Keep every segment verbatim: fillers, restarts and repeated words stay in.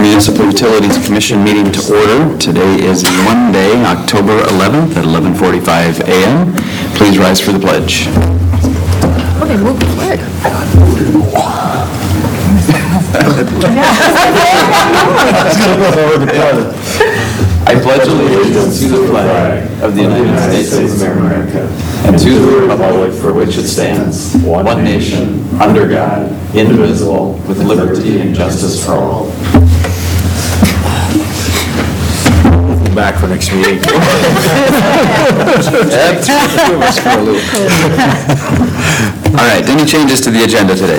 Municipal Utilities Commission meeting to order. Today is Monday, October eleventh at eleven forty-five a m Please rise for the pledge. Okay, move the flag. I pledge allegiance to the flag of the United States of America and to the republic for which it stands, one nation, under God, indivisible, with liberty and justice for all. Back for next meeting. All right, any changes to the agenda today?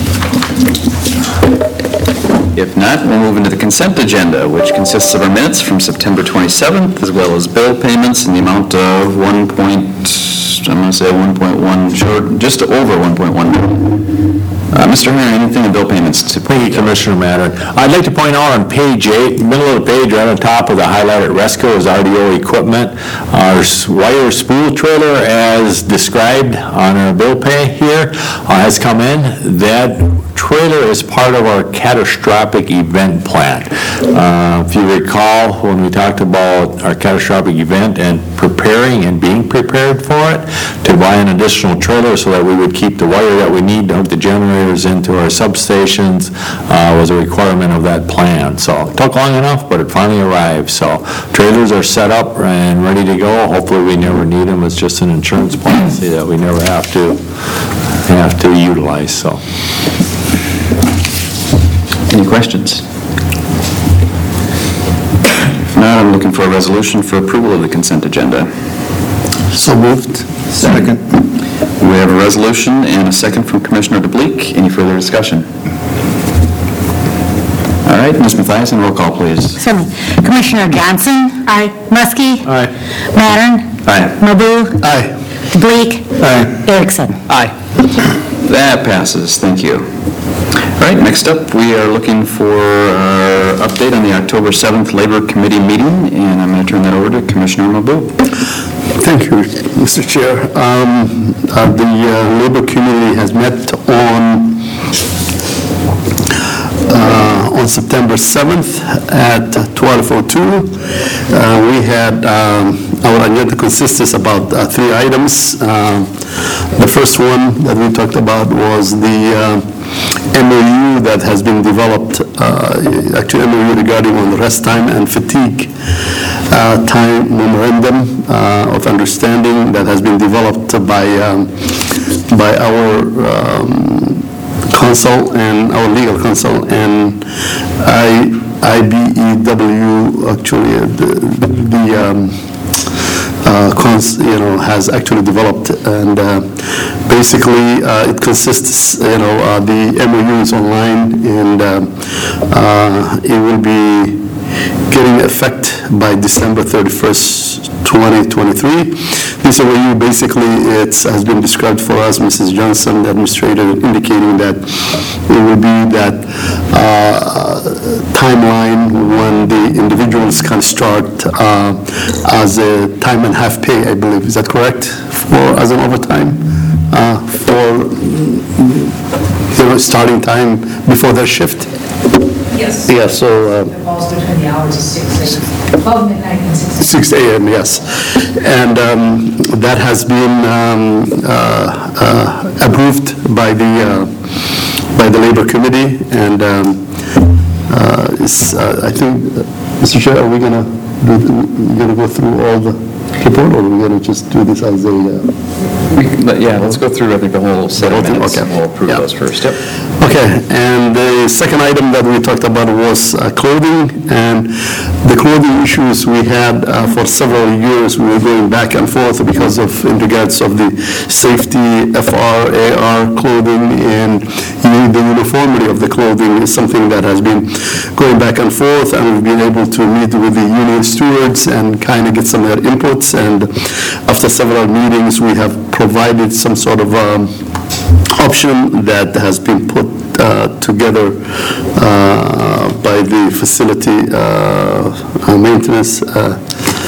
If not, we'll move into the consent agenda, which consists of our minutes from September twenty-seventh, as well as bill payments in the amount of one point, I'm going to say one point one, short, just over one point one million. Uh, Mister Herring, anything in bill payments to... Thank you, Commissioner Matter. I'd like to point out on page eight, middle of the page, right on top of the highlighted Resco is R D O equipment. Our s- wire spool trailer, as described on our bill pay here, uh, has come in. That trailer is part of our catastrophic event plan. Uh, if you recall, when we talked about our catastrophic event and preparing and being prepared for it, to buy an additional trailer so that we would keep the wire that we need to hook the generators into our substations uh, was a requirement of that plan. So it took long enough, but it finally arrived. So trailers are set up and ready to go. Hopefully we never need them. It's just an insurance policy that we never have to have to utilize. So. Any questions? If not, I'm looking for a resolution for approval of the consent agenda. So moved. Second. We have a resolution and a second from Commissioner DeBleek. Any further discussion? All right, Miz Mathiasen, roll call, please. Certainly. Commissioner Johnson? Aye. Muskie? Aye. Mattern? Aye. Mabu? Aye. DeBleek? Aye. Erickson? Aye. That passes. Thank you. All right, next up, we are looking for our update on the October seventh Labor Committee meeting, and I'm going to turn that over to Commissioner Mabu. Thank you, Mister Chair. Um, uh, the uh, Labor Committee has met on uh, on September seventh at twelve oh two. Uh, we had, um, our agenda consists about uh, three items. Uh, the first one that we talked about was the uh, M O U that has been developed, uh, actually M O U regarding on rest time and fatigue uh, time memorandum uh, of understanding that has been developed by um, by our um, counsel and our legal counsel and I, I B E W actually uh, the, the um, Uh, cons, you know, has actually developed, and uh, basically uh, it consists, you know, uh, the M O U is online, and uh, uh, it will be getting effect by December thirty-first, twenty twenty-three. This M O U basically it has been described for us, Missus Johnson, the administrator, indicating that it will be that uh, timeline when the individuals can start uh, as a time and half pay, I believe. Is that correct? For as an overtime uh, for you know starting time before their shift. Yes. Yeah. So. Uh, It falls between the hours of six, twelve midnight and six. six a m, yes. And um, that has been um, uh, uh, approved by the uh, by the Labor Committee, and um, uh, it's, uh, I think, uh, Mister Chair, are we gonna do, we gonna go through all the report, or are we gonna just do this as a? Uh, We- But yeah, let's go through, I think, the whole set of minutes, Okay. and we'll approve Yeah. those first. Yep. Okay, and the second item that we talked about was uh, clothing, and the clothing issues we had uh, for several years, we were going back and forth because of, in regards of the safety, F R, A R clothing, and even the uniformity of the clothing is something that has been going back and forth, and we've been able to meet with the union stewards and kind of get some of their inputs, and after several meetings, we have provided some sort of um, option that has been put uh, together uh, by the facility uh, uh, maintenance uh,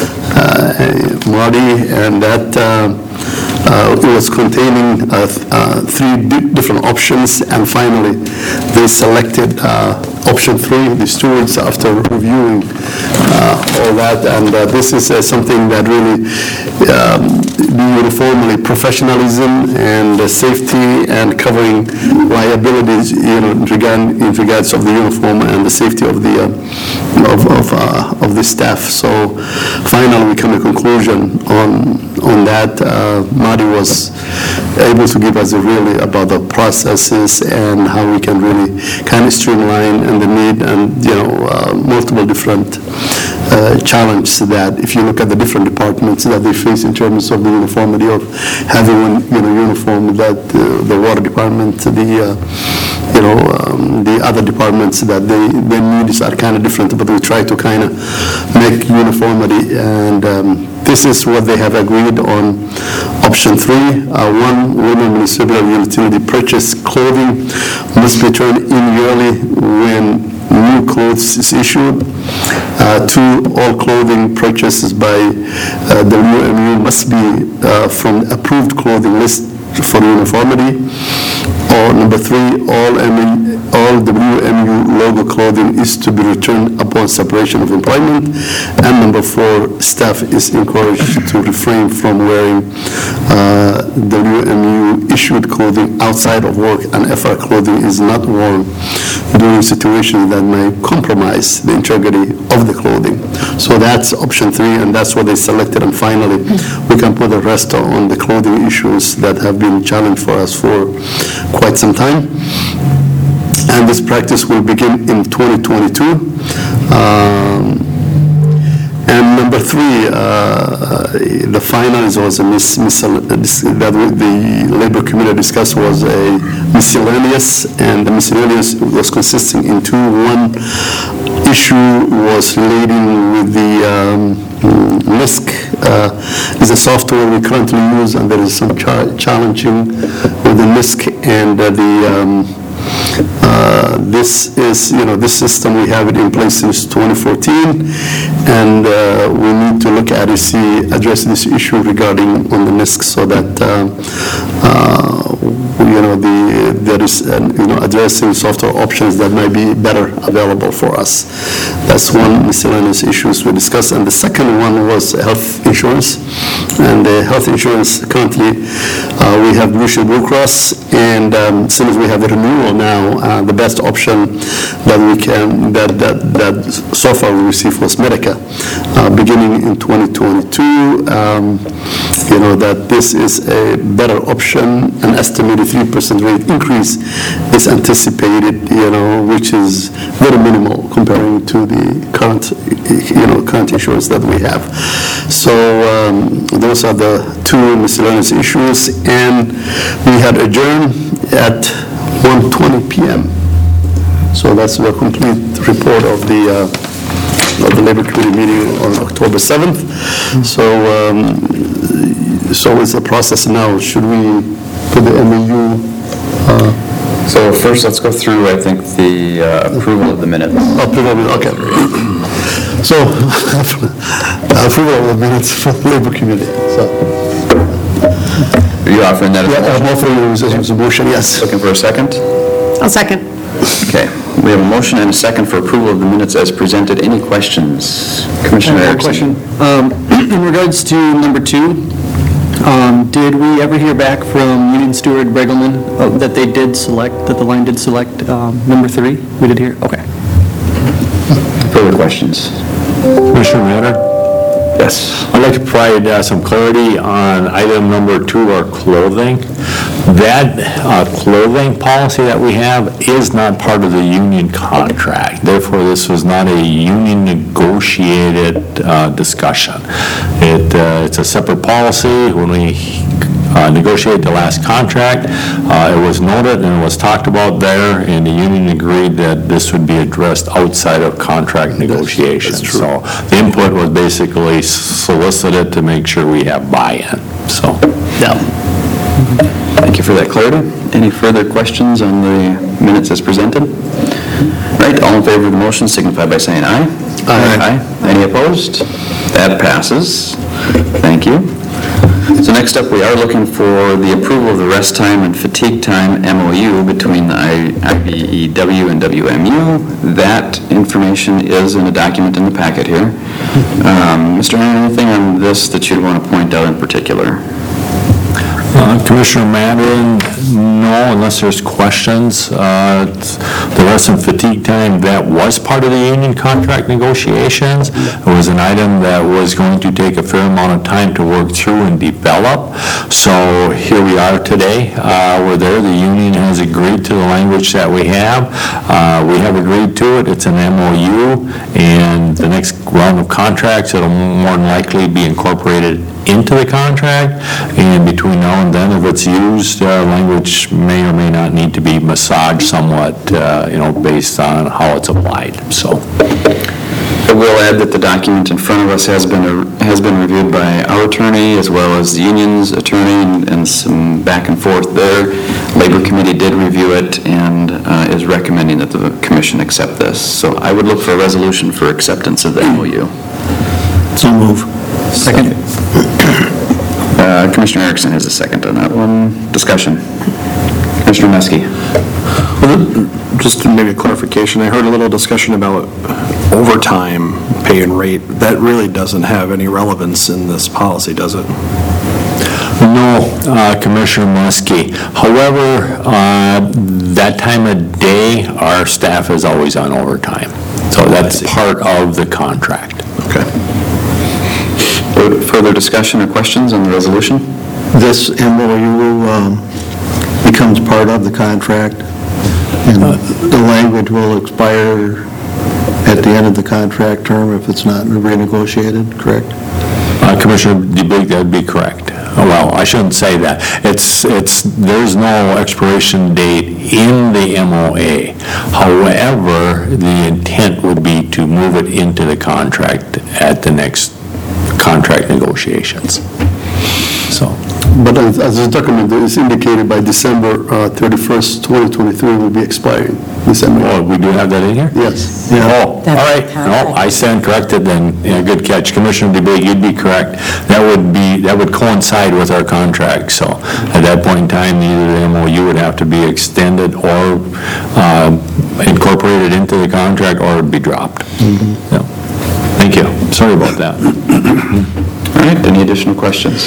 uh, Marty, and that uh, uh, it was containing uh, th- uh, three di- different options, and finally they selected uh, option three, the stewards, after reviewing uh, all that, and uh, this is uh, something that really um, uniformly professionalism and uh, safety and covering liabilities, you know, in regard, in regards of the uniform and the safety of the uh, of of, uh, of the staff. So finally, we come to a conclusion on on that. Uh, Marty was able to give us a really about the processes and how we can really kind of streamline and the need and, you know, uh, multiple different uh, challenges that if you look at the different departments that they face in terms of the uniformity of having one, you know, uniform that uh, the water department, the, uh, you know, um, the other departments that they, their needs are kind of different, but we try to kind of make uniformity, and um, this is what they have agreed on. Option three, uh, one, women municipal utility purchase clothing must be turned in yearly when new clothes is issued. Uh, two, all clothing purchases by uh, the W M U must be uh, from approved clothing list for uniformity. Or number three, all M U, all W M U logo clothing is to be returned upon separation of employment. And number four, staff is encouraged to refrain from wearing uh, W M U issued clothing outside of work, and F R clothing is not worn during situations that may compromise the integrity of the clothing. So that's option three, and that's what they selected. And finally, we can put the rest on the clothing issues that have been challenged for us for quite some time. And this practice will begin in twenty twenty-two. Um, and number three, uh, the final is was a mis- mis- that the labor committee discussed was a miscellaneous, and the miscellaneous was consisting in two. One issue was relating with the um, N I S C. Uh, is a software we currently use, and there is some cha- challenging with the N I S C and uh, the um, Uh, this is, you know, this system, we have it in place since twenty fourteen, and uh, we need to look at it, see, address this issue regarding on the N I S C so that, uh, uh, you know, the, there is, uh, you know, addressing software options that might be better available for us. That's one miscellaneous issues we discussed. And the second one was health insurance. And the health insurance currently, uh, we have Blue Shield Blue Cross, and um, since we have a renewal now, uh, the best option that we can, that, that, that so far we received was Medica. Uh, beginning in twenty twenty-two, um, you know, that this is a better option. An estimated three percent rate increase is anticipated, you know, which is very minimal comparing to the current, you know, current insurance that we have. So um, those are the two miscellaneous issues, and we had adjourned at one twenty p.m. So that's the complete report of the uh, of the Labor Committee meeting on October seventh. So um, so is the process now. Should we put the M A U? Uh, So first, let's go through, I think, the uh, approval of the minutes. approval? Okay. So approval of the minutes from the Labor Committee. So Are you offering that as a yeah, motion? I'm offering it as a motion. Yes. Looking for a second? I'll second. Okay, we have a motion and a second for approval of the minutes as presented. Any questions? Commissioner I have a Erickson? question. Um, In regards to number two, um, did we ever hear back from Union Steward Bregelman uh, that they did select, that the line did select um, number three? We did hear? Okay. Further questions? Commissioner Maynard? Yes. I'd like to provide uh, some clarity on item number two, our clothing. That uh, clothing policy that we have is not part of the union contract. Therefore, this was not a union negotiated uh, discussion. It, uh, it's a separate policy. When we uh, negotiated the last contract, uh, it was noted and it was talked about there, and the union agreed that this would be addressed outside of contract negotiations. true. So the input was basically solicited to make sure we have buy-in, so. Yeah. Thank you for that clarity. Any further questions on the minutes as presented? Right, all in favor of the motion signify by saying aye. Aye. Aye. Any opposed? That passes. Thank you. So next up, we are looking for the approval of the rest time and fatigue time M O U between the I B E W and W M U. That information is in a document in the packet here. Um, Mister Henry, anything on this that you'd want to point out in particular? Uh, Commissioner Madden, no, unless there's questions. Uh, The rest and fatigue time, that was part of the union contract negotiations. It was an item that was going to take a fair amount of time to work through and develop. So here we are today. Uh, We're there. The union has agreed to the language that we have. Uh, We have agreed to it. It's an M O U, and the next round of contracts, it'll more than likely be incorporated into the contract, and between now and then, if it's used, uh, language may or may not need to be massaged somewhat, uh, you know, based on how it's applied, so. I will add that the document in front of us has been, has been reviewed by our attorney as well as the union's attorney, and- and some back and forth there. Labor Committee did review it and uh, is recommending that the commission accept this. So I would look for a resolution for acceptance of the M O U. So move. Second. Uh, Commissioner Erickson has a second on that one. Discussion. Commissioner Meske. Just maybe a clarification, I heard a little discussion about overtime pay and rate. That really doesn't have any relevance in this policy, does it? No, uh, Commissioner Muskie. However, uh, that time of day, our staff is always on overtime. So that's part of the contract. Okay. Further discussion or questions on the resolution? This M O U um, becomes part of the contract, and the language will expire at the end of the contract term if it's not renegotiated, correct? Uh, Commissioner DeBeek, that'd be correct. Oh, well, I shouldn't say that. It's, it's, there's no expiration date in the M O A. However, the intent would be to move it into the contract at the next contract negotiations. So. But as as the document is indicated, by December uh, thirty-first, twenty twenty-three will be expiring, December. Oh, we do have that in here? Yes. Oh, all right. No, I stand corrected then. Yeah, good catch. Commissioner DeBig, you'd be correct. That would be, that would coincide with our contract. So at that point in time, either the M O U would have to be extended or uh, incorporated into the contract, or it'd be dropped. Yeah. Thank you. Sorry about that. All right, any additional questions?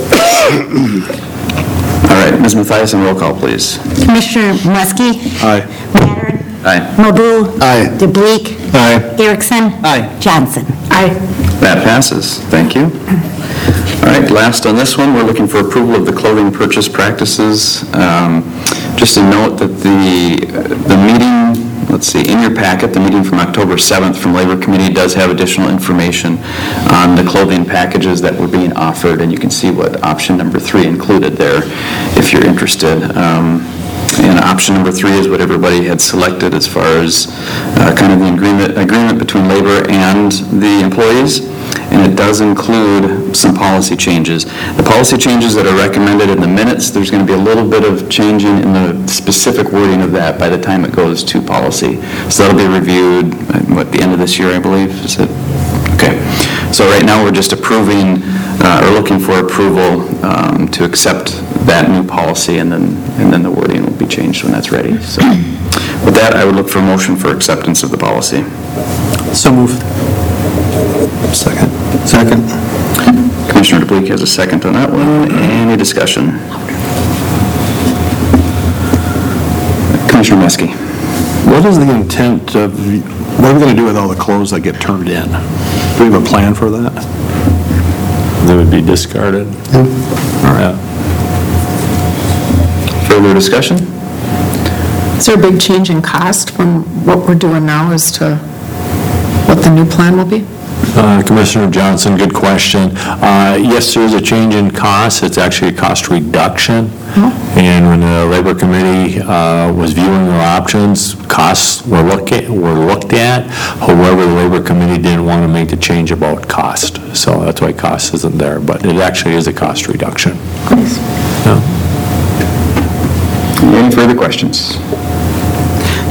All right, Miz Mathiasen, roll call, please. Commissioner Muskie? Aye. Mattern? Aye. Mabu? Aye. DeBleek? Aye. Erickson? Aye. Johnson? Aye. That passes. Thank you. All right, last on this one, we're looking for approval of the clothing purchase practices. Um, Just a note that the, the meeting, let's see, in your packet, the meeting from October seventh from Labor Committee does have additional information on the clothing packages that were being offered, and you can see what option number three included there, if you're interested. Um, And option number three is what everybody had selected as far as uh, kind of the agreement, agreement between labor and the employees. And it does include some policy changes. The policy changes that are recommended in the minutes, there's going to be a little bit of changing in the specific wording of that by the time it goes to policy. So that'll be reviewed, at the end of this year, I believe, is it? Okay. So right now, we're just approving, uh, or looking for approval um, to accept that new policy, and then, and then the wording will be changed when that's ready. So with that, I would look for a motion for acceptance of the policy. So moved. Second. Second. Commissioner DeBleek has a second on that one. Any discussion? Commissioner Meske. What is the intent of, what are we going to do with all the clothes that get turned in? Do we have a plan for that? They would be discarded. All right. Further discussion? Is there a big change in cost from what we're doing now as to what the new plan will be? Uh, Commissioner Johnson, good question. Uh, Yes, there is a change in cost. It's actually a cost reduction. And when the Labor Committee uh, was viewing their options, costs were looked at, were looked at. However, the Labor Committee didn't want to make the change about cost. So that's why cost isn't there, but it actually is a cost reduction. Yeah. Any further questions?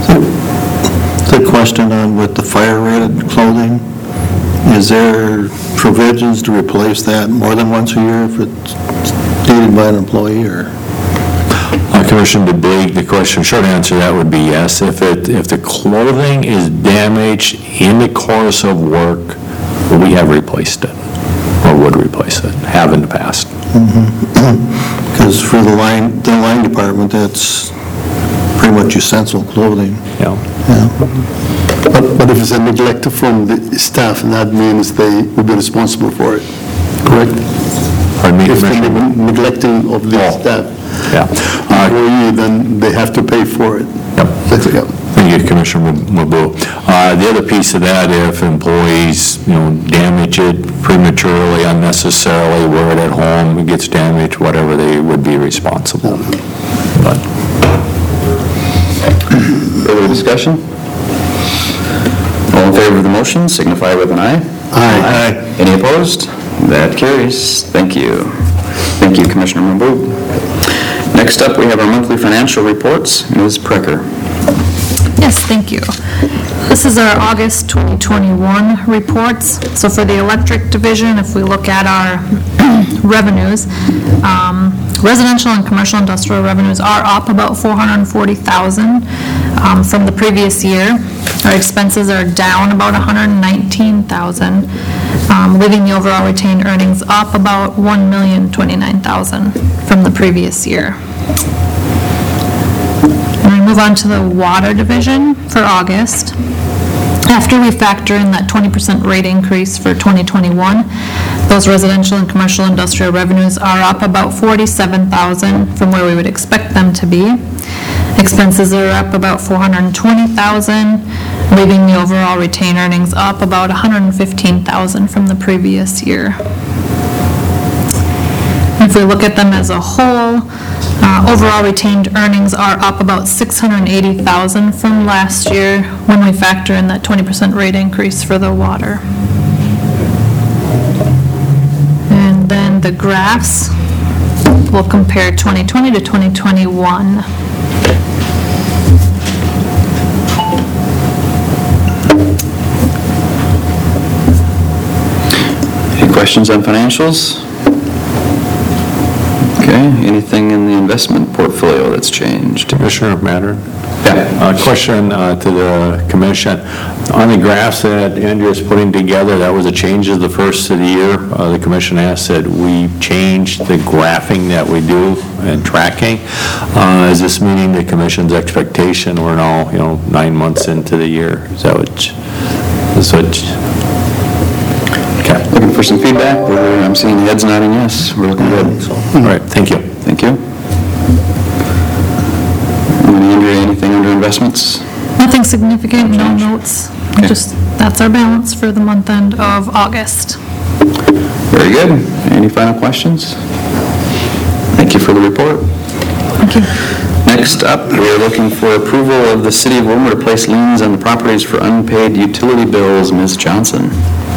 The question on with the fire-rated clothing, is there provisions to replace that more than once a year if it's needed by an employee, or? Uh, Commissioner DeBleek, the question, short answer to that would be yes. If it, if the clothing is damaged in the course of work, we have replaced it, or would replace it, have in the past. Because for the line, the line department, that's pretty much essential clothing. Yeah. But but if it's a neglect from the staff, that means they will be responsible for it, correct? Pardon me, If they're Commissioner? neg- neglecting of the Oh. staff, Yeah. Uh, employee, then they have to pay for it. Yep. That's- yeah. Thank you, Commissioner Mabu. Uh, The other piece of that, if employees, you know, damage it prematurely, unnecessarily, wear it at home, it gets damaged, whatever, they would be responsible. But Further discussion? All in favor of the motion, signify with an eye. Aye. Any opposed? That carries. Thank you. Thank you, Commissioner Mahbub. Next up, we have our monthly financial reports. Miz Precker. Yes, thank you. This is our August twenty twenty-one reports. So for the electric division, if we look at our revenues, um, residential and commercial industrial revenues are up about four hundred forty thousand um, from the previous year. Our expenses are down about one hundred nineteen thousand, um, leaving the overall retained earnings up about one million twenty-nine thousand from the previous year. And we move on to the water division for August. After we factor in that twenty percent rate increase for twenty twenty-one, those residential and commercial industrial revenues are up about forty-seven thousand from where we would expect them to be. Expenses are up about four hundred twenty thousand, leaving the overall retained earnings up about one hundred fifteen thousand from the previous year. If we look at them as a whole, uh, overall retained earnings are up about six hundred eighty thousand from last year when we factor in that twenty percent rate increase for the water. And then the graphs will compare twenty twenty to twenty twenty-one. Any questions on financials? Okay, anything in the investment portfolio that's changed? Commissioner Matter? Yeah. Uh, Question uh, to the commission. On the graphs that Andrea is putting together, that was a change of the first of the year. Uh, The commission asked that we change the graphing that we do and tracking. Uh, Is this meeting the commission's expectation? We're now, you know, nine months into the year. Is that what, is what? Okay. Looking for some feedback? We're- I'm seeing heads nodding yes. We're looking good. All right, thank you. Thank you. Andrea, anything under investments? Nothing significant, no Change. notes. Okay. Just, that's our balance for the month end of August. Very good. Any final questions? Thank you for the report. Thank you. Next up, we are looking for approval of the City of Wilmer to place liens on the properties for unpaid utility bills. Miz Johnson.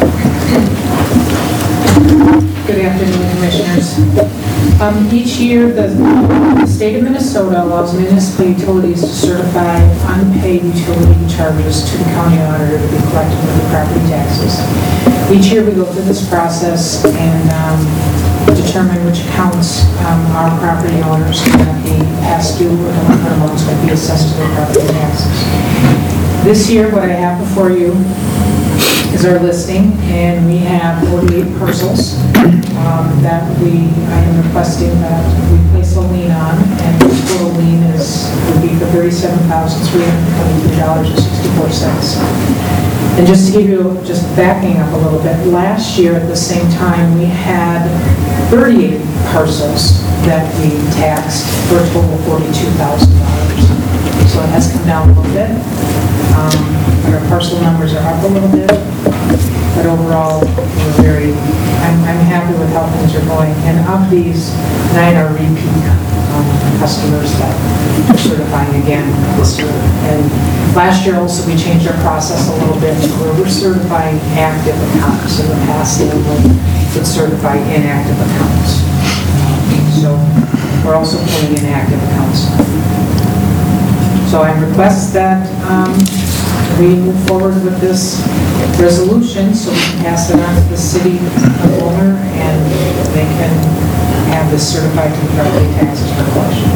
Good afternoon, Commissioners. Um, Each year, the the state of Minnesota allows municipal utilities to certify unpaid utility charges to the county auditor to be collected with the property taxes. Each year, we go through this process and um, determine which accounts um, our property owners can be past due or delinquent amounts can be assessed to their property taxes. This year, what I have before you is our listing, and we have forty-eight parcels um, that we, I am requesting that we place a lien on, and the total lien is, would be for thirty-seven thousand three hundred twenty-three dollars and sixty-four cents. And just to give you, just backing up a little bit, last year at the same time, we had thirty-eight parcels that we taxed for a total of forty-two thousand dollars. So it has come down a little bit. Um, Our parcel numbers are up a little bit, but overall, we're very, I'm, I'm happy with how things are going. And of these, nine are repeat um, customers that are certifying again this year. And last year also, we changed our process a little bit to where we're certifying active accounts. In the past, they would certify inactive accounts. So we're also pulling in active accounts. So I request that um, we move forward with this resolution so we can pass it on to the city owner and they can have this certified to the property taxes for collection.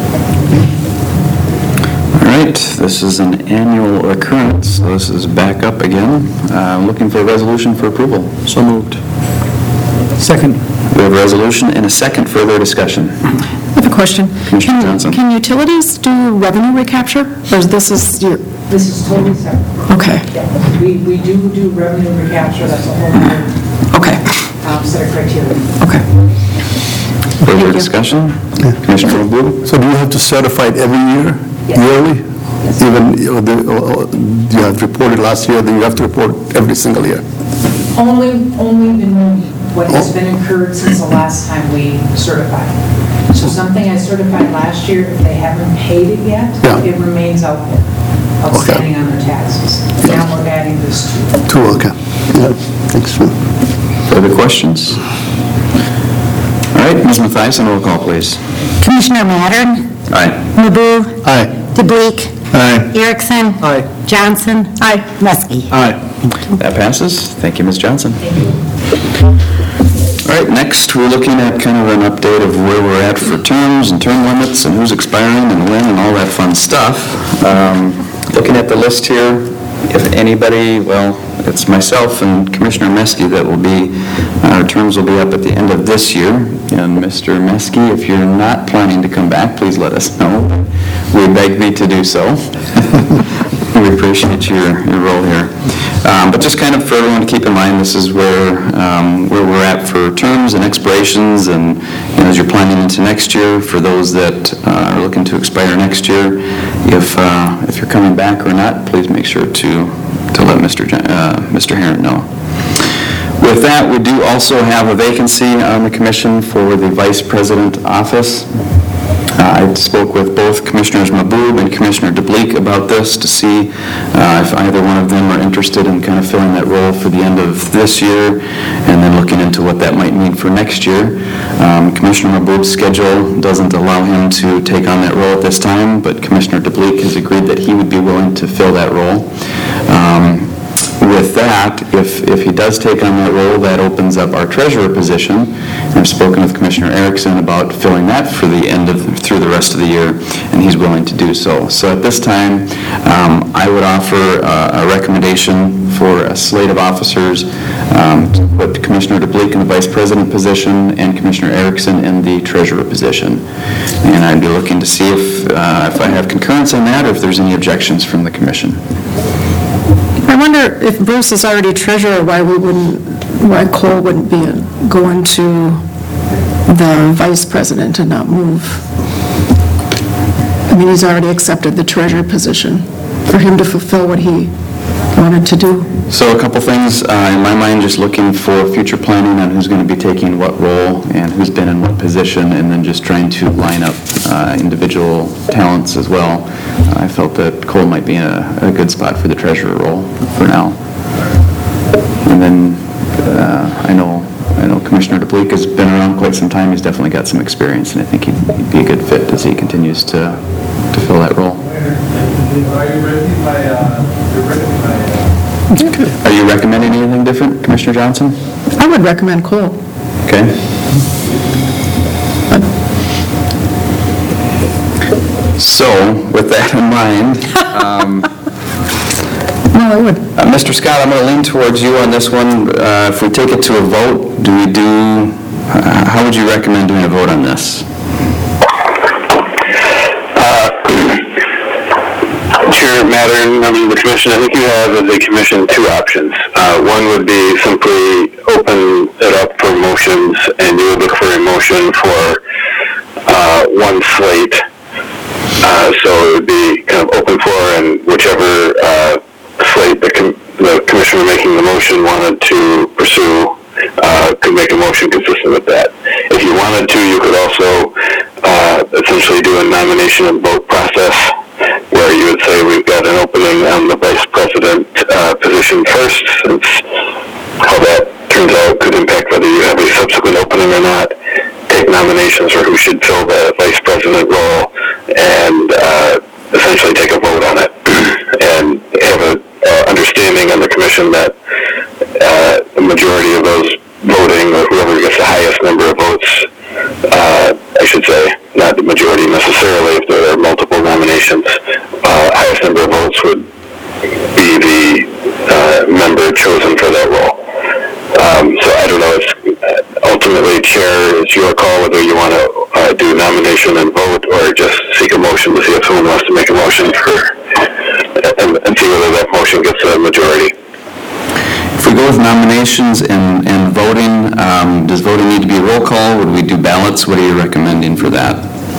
All right, this is an annual occurrence, so this is back up again. Uh, Looking for a resolution for approval. So moved. Second. We have a resolution and a second. Further discussion. I have a question. Commissioner Can- Johnson. Can utilities do revenue recapture, or is this is your, This is totally separate. okay, Yeah, We, we do do revenue recapture, that's a whole other okay, um, set of criteria. okay. Further you. discussion? Commissioner Mabu? So do you have to certify it every year, Yes. yearly? Even, or the- or- or you have reported last year, then you have to report every single year? Only, only the new, what has been incurred since the last time we certified. So something I certified last year, if they haven't paid it yet, Yeah. it remains out there, outstanding on their taxes. Now we're adding this to. Two, okay. Yeah, thanks. Further questions? All right, Miz Mathias, roll call, please. Commissioner Mattern, Aye. Mabu, Aye. DeBleek, Aye. Erickson. Aye. Johnson. Aye. Muskie. Aye. That passes. Thank you, Miz Johnson. All right, next, we're looking at kind of an update of where we're at for terms and term limits and who's expiring and when and all that fun stuff. Um, Looking at the list here, if anybody, well, it's myself and Commissioner Meskey that will be, our terms will be up at the end of this year. And Mister Meskey, if you're not planning to come back, please let us know. We beg thee to do so. We appreciate your, your role here. Um, But just kind of for everyone to keep in mind, this is where, um, where we're at for terms and expirations, and you know, as you're planning into next year, for those that uh, are looking to expire next year, if, uh, if you're coming back or not, please make sure to, to let Mister Jo- uh, Mister Herron know. With that, we do also have a vacancy on the commission for the vice president office. Uh, I spoke with both Commissioners Maboob and Commissioner DeBleek about this to see uh, if either one of them are interested in kind of filling that role for the end of this year, and then looking into what that might mean for next year. Um, Commissioner Maboob's schedule doesn't allow him to take on that role at this time, but Commissioner DeBleek has agreed that he would be willing to fill that role. Um, With that, if, if he does take on that role, that opens up our treasurer position. And I've spoken with Commissioner Erickson about filling that for the end of, through the rest of the year, and he's willing to do so. So at this time, um, I would offer uh, a recommendation for a slate of officers, um, to put Commissioner DeBleek in the vice president position and Commissioner Erickson in the treasurer position. And I'd be looking to see if, uh, if I have concurrence on that, or if there's any objections from the commission. I wonder if Bruce is already treasurer, why we wouldn't, why Cole wouldn't be going to the vice president and not move? I mean, he's already accepted the treasurer position, for him to fulfill what he wanted to do. So a couple things, uh, in my mind, just looking for future planning on who's going to be taking what role and who's been in what position, and then just trying to line up uh, individual talents as well. I felt that Cole might be in a, a good spot for the treasurer role for now. And then uh, I know I know Commissioner DeBleek has been around quite some time. He's definitely got some experience, and I think he'd, he'd be a good fit as he continues to, to fill that role. Are you recommending anything different, Commissioner Johnson? I would recommend Cole. Okay. So, with that in mind, um, No, I would. uh, Mister Scott, I'm going to lean towards you on this one. Uh, If we take it to a vote, do we do, uh, how would you recommend doing a vote on this? Chair Mattern, members of the commission, I think you have as a commission two options. Uh, one would be simply open it up for motions, and you would look for a motion for uh, one slate. Uh, so it would be kind of open floor, and whichever uh, slate the, com- the commissioner making the motion wanted to pursue uh, could make a motion consistent with that. If you wanted to, you could also uh, essentially do a nomination and vote process, where you would say we've got an opening on the vice president uh, position first, since how that turns out could impact whether you have a subsequent opening or not. Take nominations for who should fill the vice president role, and uh, essentially take a vote on it, and have a uh, understanding on the commission that uh, a majority of those voting, or whoever gets the highest number of votes, uh, I should say, not the majority necessarily, if there are multiple nominations, uh, highest number of votes would be the uh, member chosen for that role. Um, so I don't know, it's uh, ultimately, Chair, it's your call whether you want to uh, do nomination and vote, or just seek a motion to see if someone wants to make a motion for, and, and see whether that motion gets a majority. If we go with nominations and, and voting, um, does voting need to be a roll call? Would we do ballots? What are you recommending for that?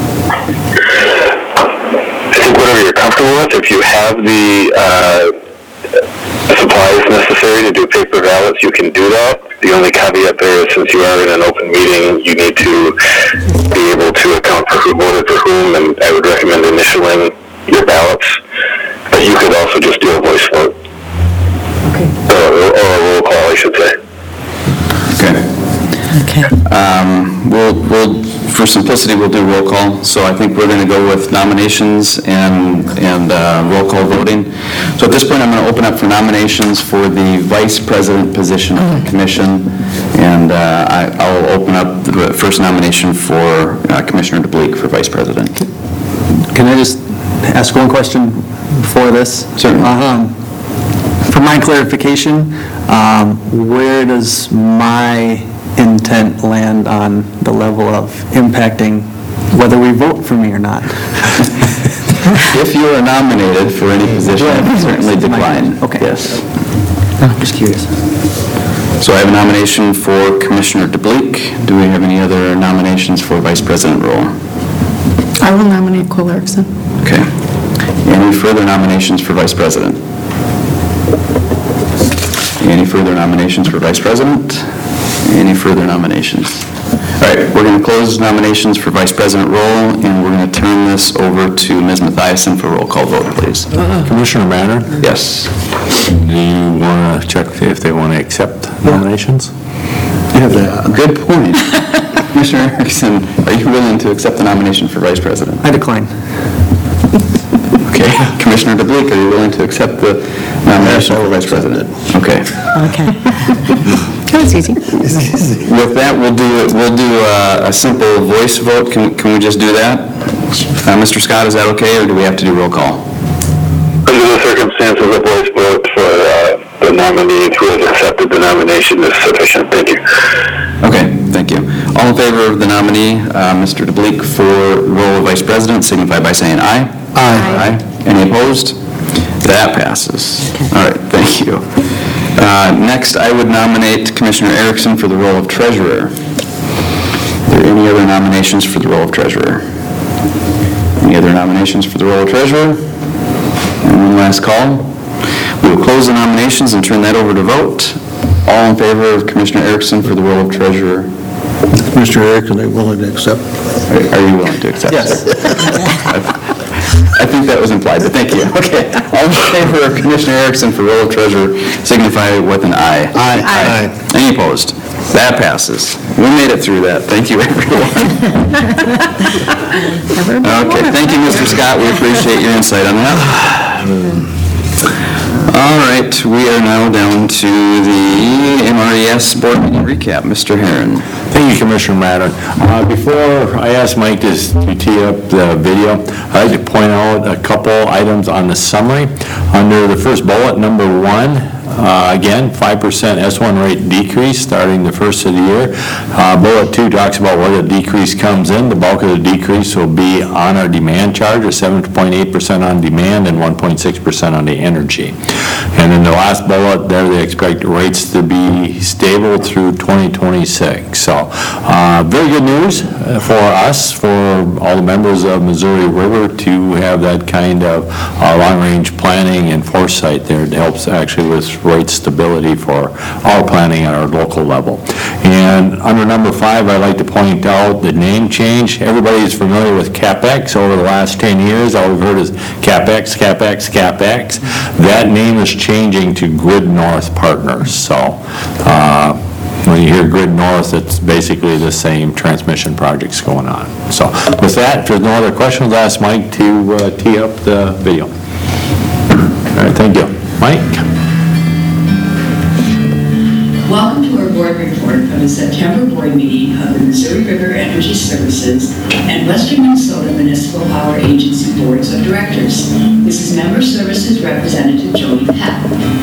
I think whatever you're comfortable with. If you have the uh, supplies necessary to do paper ballots, you can do that. The only caveat there is, since you are in an open meeting, you need to be able to account for who voted for whom, and I would recommend initialing your ballots. But you could also just do a voice vote. Or, or a roll call, I should say. Okay. Okay. Um, we'll, we'll, for simplicity, we'll do roll call. So I think we're going to go with nominations and, and uh, roll call voting. So at this point, I'm going to open up for nominations for the vice president position of the commission. And uh, I, I'll open up the first nomination for uh, Commissioner DeBleek for vice president. Can I just ask one question before this? Certainly. Um, For my clarification, um, where does my intent land on the level of impacting whether we vote for me or not? If you are nominated for any position, certainly decline. Okay. Yes. I'm just curious. So I have a nomination for Commissioner DeBleek. Do we have any other nominations for vice president role? I will nominate Cole Erickson. Okay. Any further nominations for vice president? Any further nominations for vice president? Any further nominations? All right, we're going to close nominations for vice president role, and we're going to turn this over to Miz Mathiasen for roll call vote, please. Commissioner Manner, Yes. do you want to check if they want to accept nominations? You have a good point. Commissioner Erickson, are you willing to accept the nomination for vice president? I decline. Okay. Commissioner DeBleek, are you willing to accept the nomination for vice president? Okay. Okay. That was easy. With that, we'll do, we'll do a, a simple voice vote. Can, can we just do that? Uh, Mister Scott, is that okay, or do we have to do roll call? Under the circumstances, a voice vote for uh, the nominee who has accepted the nomination is sufficient. Thank you. Okay, thank you. All in favor of the nominee, uh, Mister DeBleek, for role of vice president, signify by saying aye. Aye. Aye. Any opposed? That passes. All right, thank you. Uh, Next, I would nominate Commissioner Erickson for the role of treasurer. Are there any other nominations for the role of treasurer? Any other nominations for the role of treasurer? And one last call. We will close the nominations and turn that over to vote. All in favor of Commissioner Erickson for the role of treasurer? Mister Erickson, are you willing to accept? Are are you willing to accept? Yes. I think that was implied, but thank you. Okay. All in favor of Commissioner Erickson for role of treasurer, signify with an aye. Aye. Aye. Any opposed? That passes. We made it through that. Thank you, everyone. Okay, thank you, Mister Scott. We appreciate your insight on that. All right, we are now down to the M R E S board meeting recap. Mister Herron. Thank you, Commissioner Madden. Uh, Before I ask Mike to to tee up the video, I'd like to point out a couple items on the summary. Under the first bullet, number one, uh, again, five percent S one rate decrease starting the first of the year. Uh, Bullet two talks about where the decrease comes in. The bulk of the decrease will be on our demand charge, or seven point eight percent on demand and one point six percent on the energy. And in the last bullet there, they expect rates to be stable through twenty twenty-six. So, uh, very good news for us, for all the members of Missouri River, to have that kind of uh, long-range planning and foresight there. It helps actually with rate stability for our planning at our local level. And under number five, I'd like to point out the name change. Everybody is familiar with CapEx. Over the last ten years, all we've heard is CapEx, CapEx, CapEx. That name is changing to Grid North Partners. So, uh, when you hear Grid North, it's basically the same transmission projects going on. So with that, if there's no other questions, I'll ask Mike to uh, tee up the video. All right, thank you. Mike? Welcome to our board report of the September board meeting of the Missouri River Energy Services and Western Minnesota Municipal Power Agency Boards of Directors. This is Member Services Representative Jody Peck.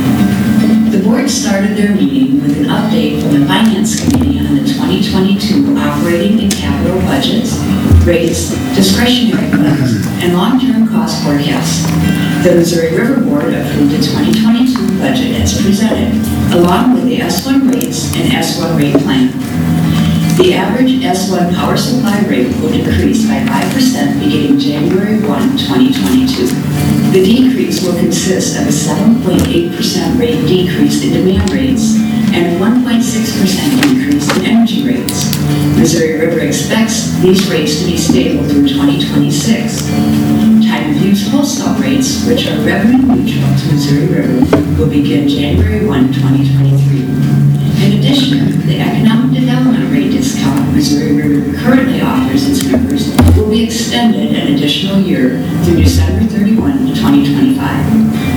The board started their meeting with an update from the Finance Committee on the twenty twenty-two operating and capital budgets, rates, discretionary funds, and long-term cost forecasts. The Missouri River Board approved the twenty twenty-two budget as presented, along with the S one rates and S one rate plan. The average S one power supply rate will decrease by five percent beginning January first, twenty twenty-two. The decrease will consist of a seven point eight percent rate decrease in demand rates and a one point six percent decrease in energy rates. Missouri River expects these rates to be stable through twenty twenty-six. Time of use wholesale rates, which are revenue neutral to Missouri River, will begin January first, twenty twenty-three. In addition, the economic development rate discount Missouri River currently offers its members will be extended an additional year through December thirty-first, twenty twenty-five.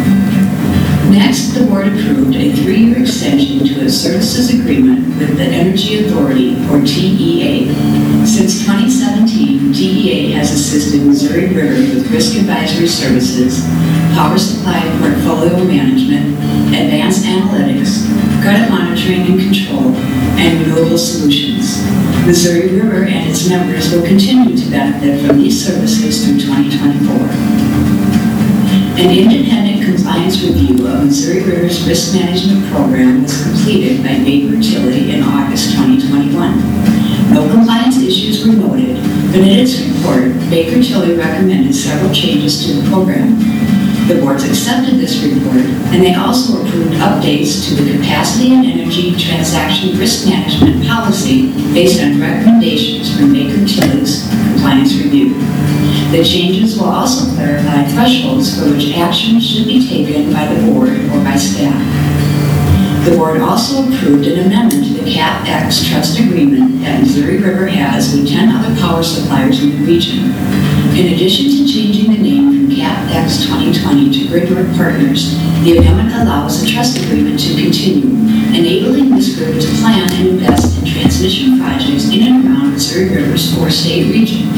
Next, the board approved a three-year extension to a services agreement with the Energy Authority, or T E A. Since twenty seventeen, T E A has assisted Missouri River with risk advisory services, power supply portfolio management, advanced analytics, credit monitoring and control, and renewable solutions. Missouri River and its members will continue to benefit from these services through twenty twenty-four. An independent compliance review of Missouri River's risk management program was completed by Baker Tilly in August twenty twenty-one. No compliance issues were noted, but in its report, Baker Tilly recommended several changes to the program. The boards accepted this report, and they also approved updates to the capacity and energy transaction risk management policy based on recommendations from Baker Tilly's compliance review. The changes will also clarify thresholds for which action should be taken by the board or by staff. The board also approved an amendment to the CapEx trust agreement that Missouri River has with ten other power suppliers in the region. In addition to changing the name from CapEx twenty twenty to Gridwork Partners, the amendment allows the trust agreement to continue, enabling this group to plan and invest in transmission projects in and around Missouri River's four-state region.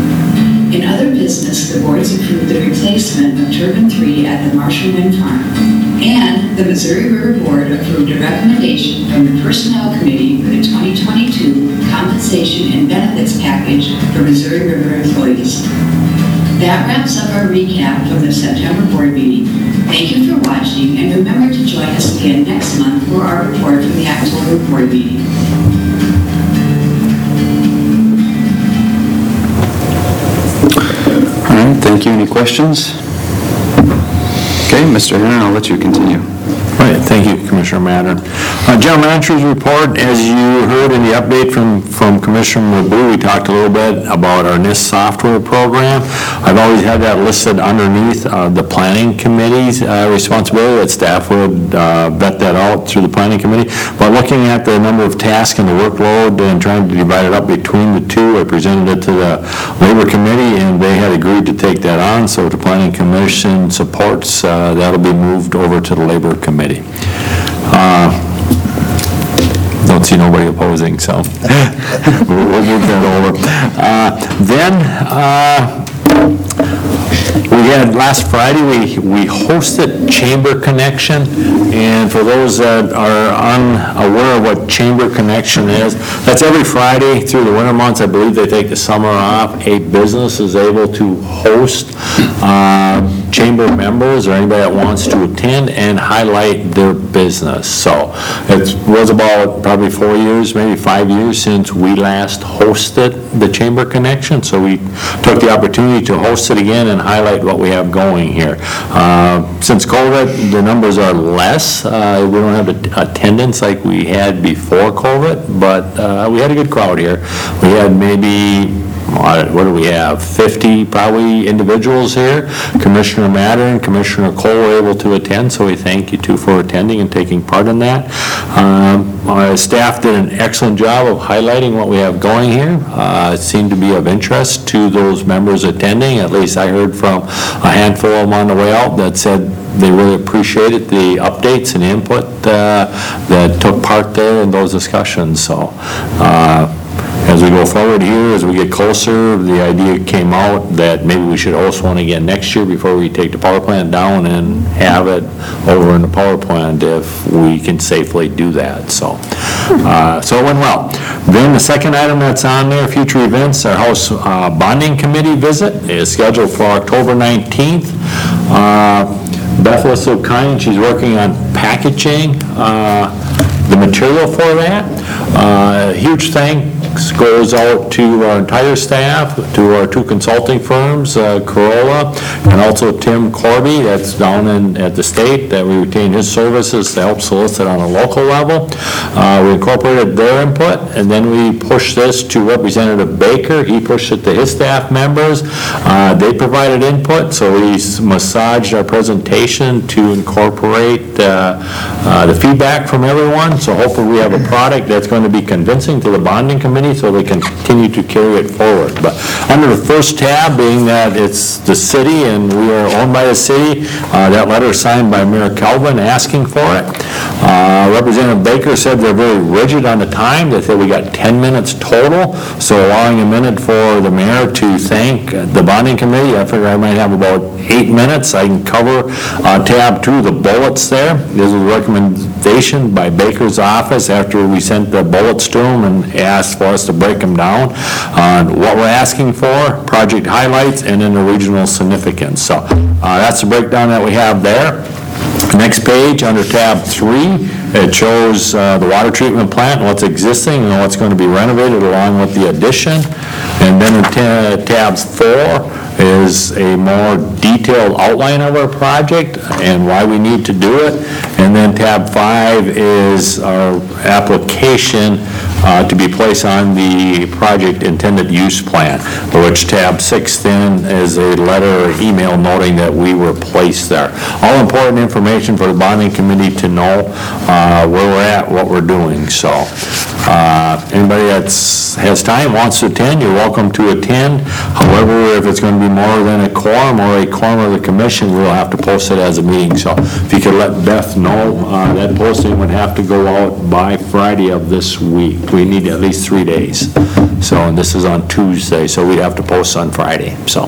In other business, the boards approved the replacement of Turbine three at the Marshall Wind Farm, and the Missouri River Board approved a recommendation from the Personnel Committee for the twenty twenty-two compensation and benefits package for Missouri River employees. That wraps up our recap from the September board meeting. Thank you for watching, and remember to join us again next month for our report from the October board meeting. All right, thank you. Any questions? Okay, Mister Henry, I'll let you continue. Right, thank you, Commissioner Mattern. Uh, General Manager's report, as you heard in the update from, from Commissioner Mabu, we talked a little bit about our N I S software program. I've always had that listed underneath uh, the Planning Committee's uh, responsibility, that staff would uh, vet that out through the Planning Committee. But looking at the number of tasks and the workload and trying to divide it up between the two, I presented it to the Labor Committee, and they had agreed to take that on. So if the Planning Commission supports, uh, that'll be moved over to the Labor Committee. Uh, don't see nobody opposing, so we'll, we'll move that over. Uh, then, uh, we had, last Friday, we, we hosted Chamber Connection, and for those that are unaware of what Chamber Connection is, that's every Friday through the winter months. I believe they take the summer off. A business is able to host uh, chamber members or anybody that wants to attend and highlight their business. So it was about probably four years, maybe five years since we last hosted the Chamber Connection. So we took the opportunity to host it again and highlight what we have going here. Uh, since COVID, the numbers are less. Uh, we don't have the attendance like we had before COVID, but uh, we had a good crowd here. We had maybe, what do we have, fifty probably individuals here. Commissioner Mattern, Commissioner Cole were able to attend, so we thank you two for attending and taking part in that. Um, our staff did an excellent job of highlighting what we have going here. Uh, it seemed to be of interest to those members attending. At least I heard from a handful of them on the way out that said they really appreciated the updates and input uh, that took part there in those discussions. So uh, as we go forward here, as we get closer, the idea came out that maybe we should host one again next year before we take the power plant down and have it over in the power plant if we can safely do that. So, uh, so it went well. Then the second item that's on there, future events, our House uh, Bonding Committee visit is scheduled for October nineteenth. Uh, Beth was so kind, she's working on packaging uh, the material for that. Uh, Huge thanks goes out to our entire staff, to our two consulting firms, uh, Corolla, and also Tim Corby, that's down in, at the state, that we retain his services to help solicit on a local level. Uh, We incorporated their input, and then we pushed this to Representative Baker. He pushed it to his staff members. Uh, They provided input, so we massaged our presentation to incorporate uh, uh, the feedback from everyone. So hopefully we have a product that's going to be convincing to the bonding committee so they can continue to carry it forward. But under the first tab, being that it's the city and we are owned by the city, uh, that letter signed by Mayor Calvin asking for it. Uh, Representative Baker said they're very rigid on the time. They said we got ten minutes total, so allowing a minute for the mayor to thank the bonding committee. I figure I might have about eight minutes. I can cover uh, tab two, the bullets there. This was a recommendation by Baker's office after we sent the bullets to him and asked for us to break them down on what we're asking for, project highlights, and then the regional significance. So uh, that's the breakdown that we have there. Next page, under tab three, it shows uh, the water treatment plant, what's existing and what's going to be renovated along with the addition. And then in ta- tabs four is a more detailed outline of our project and why we need to do it. And then tab five is our application uh, to be placed on the project intended use plan, which tab six then is a letter or email noting that we were placed there. All important information for the bonding committee to know uh, where we're at, what we're doing. So uh, anybody that has time, wants to attend, you're welcome to attend. However, if it's going to be more than a quorum or a quorum of the commission, we'll have to post it as a meeting. So if you could let Beth know, uh, that posting would have to go out by Friday of this week. We need at least three days. So, and this is on Tuesday, so we'd have to post on Friday, so.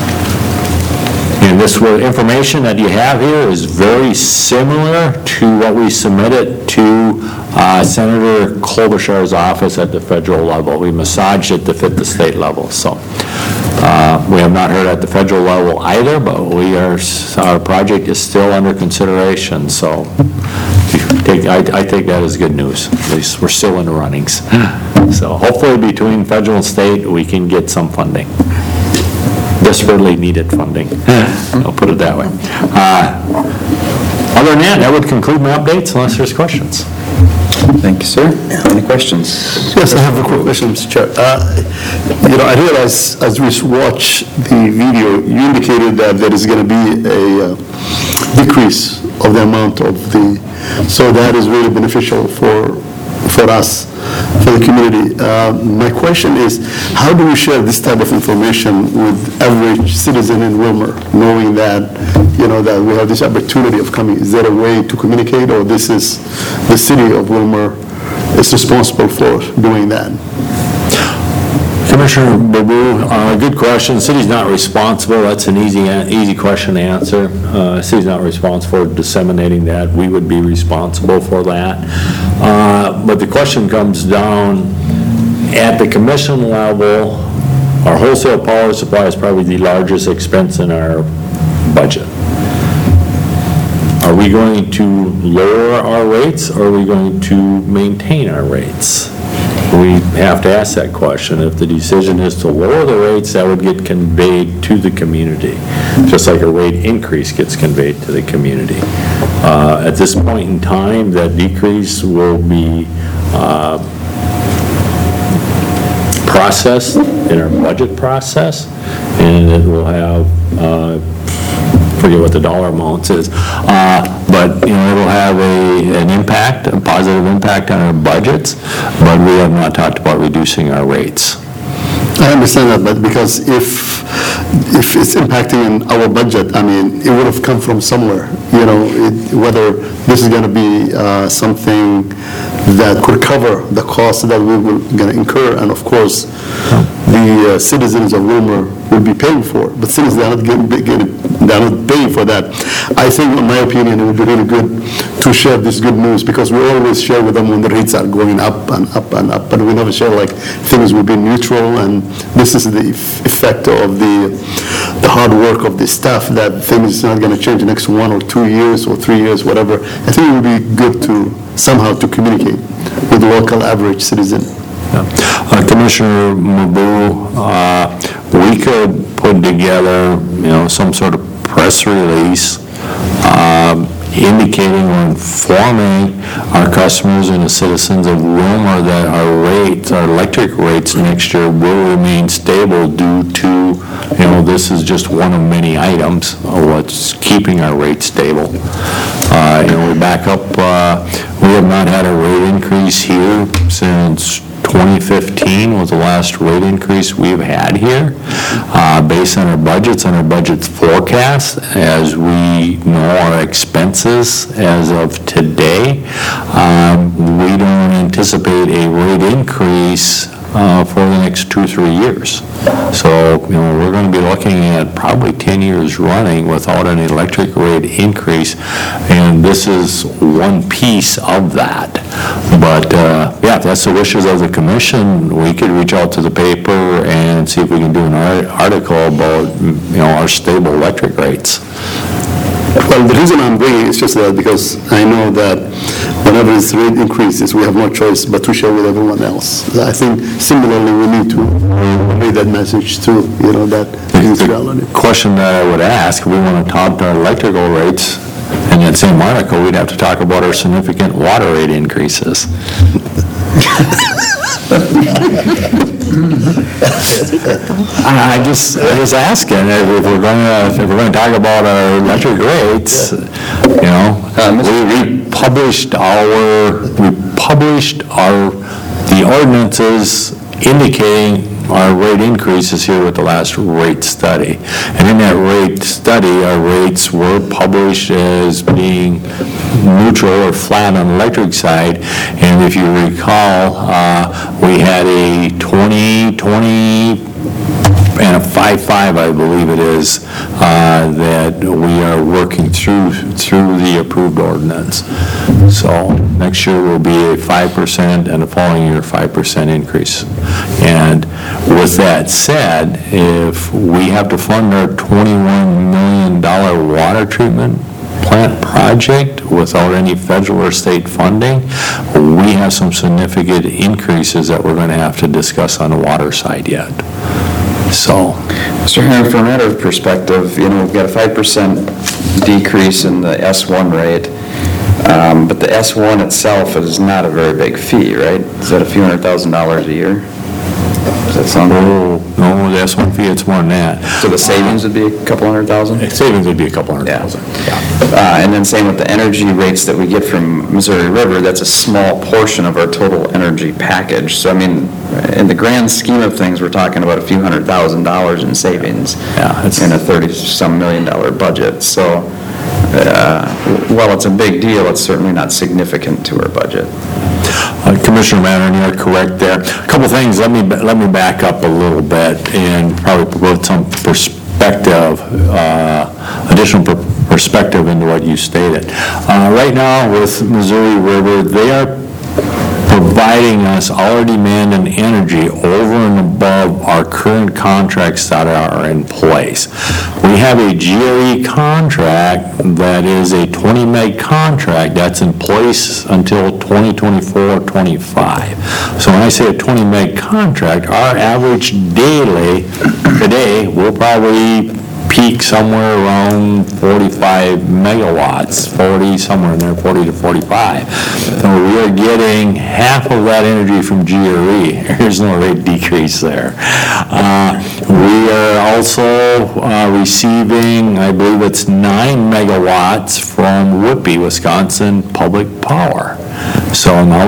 And this wa- information that you have here is very similar to what we submitted to uh, Senator Klobuchar's office at the federal level. We massaged it to fit the state level, so. Uh, We have not heard at the federal level either, but we are, our project is still under consideration, so take, I, I take that as good news. At least we're still in the runnings. So hopefully between federal and state, we can get some funding. Desperately needed funding. I'll put it that way. Uh, Other than that, that would conclude my updates unless there's questions. Thank you, sir. Any questions? Yes, I have a quick question, Mister Chair. Uh, You know, I realize as we watch the video, you indicated that there is going to be a uh, decrease of the amount of the, so that is really beneficial for, for us, for the community. Uh, My question is, how do we share this type of information with average citizen in Wilmer, knowing that, you know, that we have this opportunity of coming? Is there a way to communicate, or this is the city of Wilmer is responsible for doing that? Commissioner Babu, uh, good question. City's not responsible. That's an easy, easy question to answer. Uh, City's not responsible for disseminating that. We would be responsible for that. Uh, But the question comes down, at the commission level, our wholesale power supply is probably the largest expense in our budget. Are we going to lower our rates, or are we going to maintain our rates? We have to ask that question. If the decision is to lower the rates, that would get conveyed to the community, just like a rate increase gets conveyed to the community. Uh, At this point in time, that decrease will be uh, processed in our budget process, and it will have, uh, forget what the dollar amount is, uh, but, you know, it'll have a, an impact, a positive impact on our budgets, but we have not talked about reducing our rates. I understand that, but because if, if it's impacting in our budget, I mean, it would have come from somewhere, you know, it- whether this is going to be uh, something that could cover the cost that we were going to incur, and of course, the uh, citizens of Wilmer will be paying for, but since they're not getting, getting- they're not paying for that, I think, in my opinion, it would be really good to share this good news, because we always share with them when the rates are going up and up and up, but we never share like things will be neutral, and this is the eff- effect of the, the hard work of the staff, that things is not going to change the next one or two years or three years, whatever. I think it would be good to somehow to communicate with the local average citizen. Uh, Commissioner Mabu, uh, we could put together, you know, some sort of press release um, indicating or informing our customers and the citizens of Wilmer that our rates, our electric rates next year will remain stable due to, you know, this is just one of many items of what's keeping our rates stable. Uh, You know, we back up, uh, we have not had a rate increase here since twenty fifteen was the last rate increase we've had here, uh, based on our budgets and our budget forecasts. As we know our expenses as of today, um, we don't anticipate a rate increase uh, for the next two, three years. So, you know, we're going to be looking at probably ten years running without an electric rate increase, and this is one piece of that. But, uh, yeah, if that's the wishes of the commission, we could reach out to the paper and see if we can do an ar- article about, you know, our stable electric rates. Well, the reason I'm bringing it is just that because I know that whenever this rate increases, we have no choice but to share with everyone else. I think similarly, we need to convey that message too, you know, that is reality. The question that I would ask, if we want to talk our electrical rates, in that same article, we'd have to talk about our significant water rate increases. I I just, I was asking, if we're going to, if we're going to talk about our electric rates, you know, we we published our, we published our, the ordinances indicating our rate increases here with the last rate study. And in that rate study, our rates were published as being neutral or flat on the electric side. And if you recall, uh, we had a twenty, twenty, and a five five, I believe it is, uh, that we are working through, through the approved ordinance. So next year will be a five percent and the following year, five percent increase. And with that said, if we have to fund our twenty-one million dollar water treatment plant project without any federal or state funding, we have some significant increases that we're going to have to discuss on the water side yet. So, Mister Herron, from a matter of perspective, you know, we've got a five percent decrease in the S one rate, um, but the S one itself is not a very big fee, right? Is that a few hundred thousand dollars a year? Does that sound right? no, no, the S one fee, it's more than that. So the savings would be a couple hundred thousand? Savings would be a couple hundred Yeah. thousand. Uh, And then same with the energy rates that we get from Missouri River, that's a small portion of our total energy package. So I mean, in the grand scheme of things, we're talking about a few hundred thousand dollars in savings Yeah, it's- in a thirty-some million dollar budget. So uh, while it's a big deal, it's certainly not significant to our budget. Uh, Commissioner Manning, you're correct there. A couple things, let me, let me back up a little bit and probably put some perspective, uh, additional per- perspective into what you stated. Uh, Right now with Missouri River, they are providing us our demand and energy over and above our current contracts that are in place. We have a G R E contract that is a twenty meg contract that's in place until twenty twenty-four, twenty-five. So when I say a twenty meg contract, our average daily today will probably peak somewhere around forty-five megawatts, forty, somewhere in there, forty to forty-five. So we are getting half of that energy from G R E. There's no rate decrease there. Uh, we are also uh, receiving, I believe it's nine megawatts from Whippy, Wisconsin Public Power. So now we got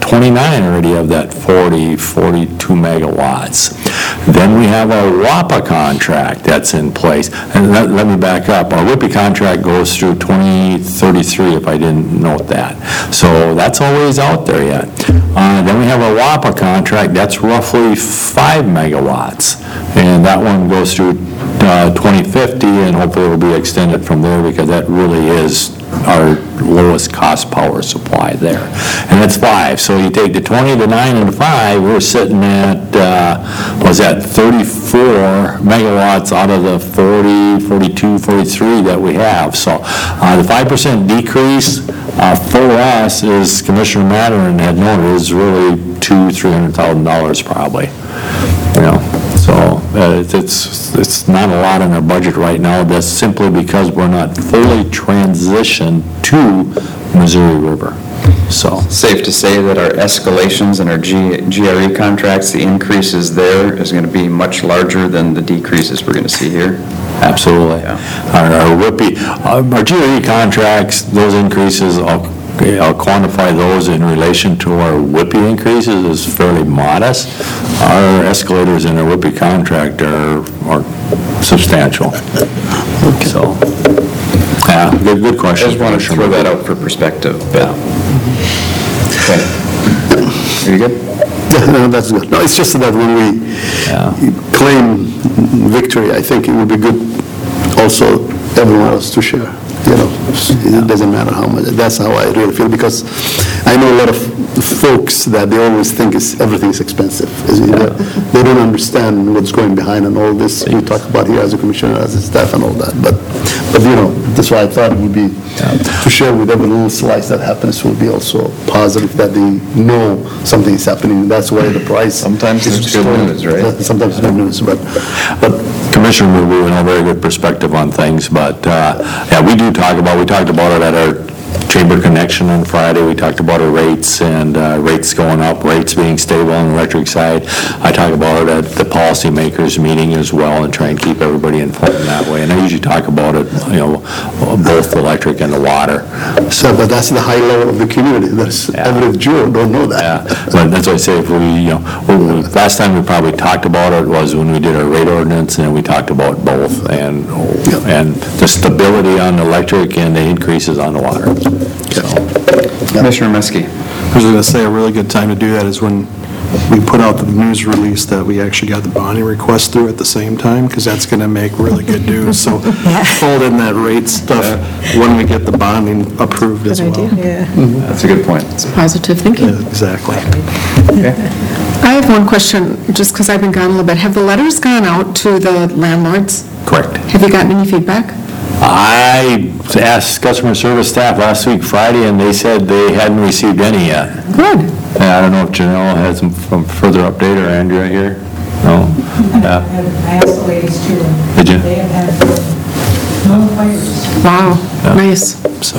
twenty-nine already of that forty, forty-two megawatts. Then we have our W A P A contract that's in place. And let, let me back up. Our W I P A contract goes through twenty thirty-three, if I didn't note that. So that's always out there yet. Uh, then we have a W A P A contract that's roughly five megawatts. And that one goes through uh, twenty fifty, and hopefully it'll be extended from there, because that really is our lowest cost power supply there. And it's five. So you take the twenty, the nine, and the five, we're sitting at, uh, was that thirty-four megawatts out of the forty, forty-two, forty-three that we have. So uh, the five percent decrease uh, for us, is Commissioner Mattern had noted, is really two, three hundred thousand dollars probably. You know. So uh, it's, it's not a lot in our budget right now. That's simply because we're not fully transitioned to Missouri River. So Safe to say that our escalations and our G- GRE contracts, the increases there is going to be much larger than the decreases we're going to see here. absolutely. Our our W I P A, uh, our G R E contracts, those increases, I'll I'll quantify those in relation to our W I P A increases is fairly modest. Our escalators in our W I P A contract are, are substantial. So, yeah, good, good I question. just want to throw that out for perspective, but. Okay. Are you good? Yeah, no, that's good. No, it's just that when we claim victory, I think it would be good also everyone else to share. You know, it doesn't matter how much. That's how I really feel, because I know a lot of folks that they always think is everything is expensive. They don't understand what's going behind and all this we talk about here as a commissioner, as a staff, and all that. But, but you know, that's why I thought it would be to share with every little slice that happens will be also positive, that they know something is happening. That's why the price. Sometimes is it's good news, right? Sometimes it's good news, but but. Commissioner Mubu, a very good perspective on things, but, uh, yeah, we do talk about, we talked about it at our chamber connection on Friday. We talked about our rates and uh, rates going up, rates being stable on the electric side. I talk about it at the policymakers meeting as well, and try and keep everybody informed that way. And I usually talk about it, you know, both the electric and the water. So, but that's the high level of the community. That's Yeah. average Joe don't know that. Yeah, but that's what I say, if we, you know, when we- last time we probably talked about it was when we did our rate ordinance, and we talked about both, and, and the stability on the electric and the increases on the water. So, Commissioner Meske. I was going to say, a really good time to do that is when we put out the news release that we actually got the bonding request through at the same time, because that's going to make really good news. So fold in that rate stuff when we get the bonding approved as well. Yeah. That's a good point. Positive thinking. Yeah, exactly. I have one question, just because I've been gone a little bit. Have the letters gone out to the landlords? correct. Have you gotten any feedback? I asked customer service staff last week, Friday, and they said they hadn't received any yet. Good. And I don't know if Janelle has some some further update, or Andrea here? No? Yeah. I asked the ladies too. and Did you? They have had no inquiries. Wow, nice. So,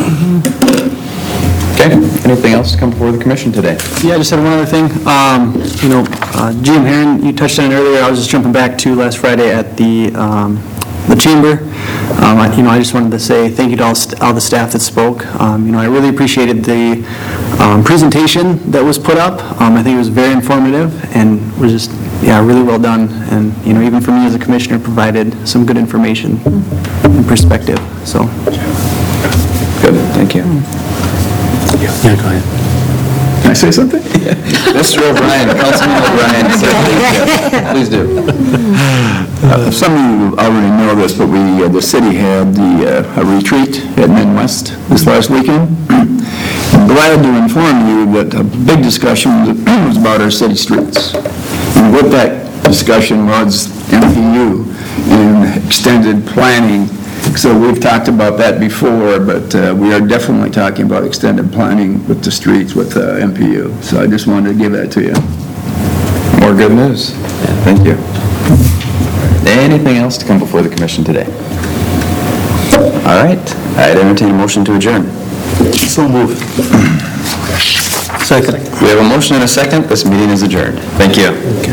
Okay, anything else to come before the commission today? Yeah, I just had one other thing. Um, You know, uh, Jim Herron, you touched on it earlier. I was just jumping back to last Friday at the um, the chamber. Um, I- You know, I just wanted to say thank you to all st- all the staff that spoke. Um, You know, I really appreciated the um, presentation that was put up. Um, I think it was very informative and was just, yeah, really well done. And, you know, even for me as a commissioner, provided some good information and perspective, so. Good, thank you. yeah, go ahead. Can I say something? Mister O'Brien, Councilman O'Brien, please do. Uh, Some of you already know this, but we, uh, the city had the uh, a retreat at Midwest this last weekend. I'm glad to inform you that a big discussion was about our city streets. And what that discussion was, M P U and extended planning. So we've talked about that before, but uh, we are definitely talking about extended planning with the streets with uh, M P U. So I just wanted to give that to you. More good news. Thank you. Anything else to come before the commission today? All right, I'd entertain a motion to adjourn. So move. Second. We have a motion and a second. This meeting is adjourned. Thank you.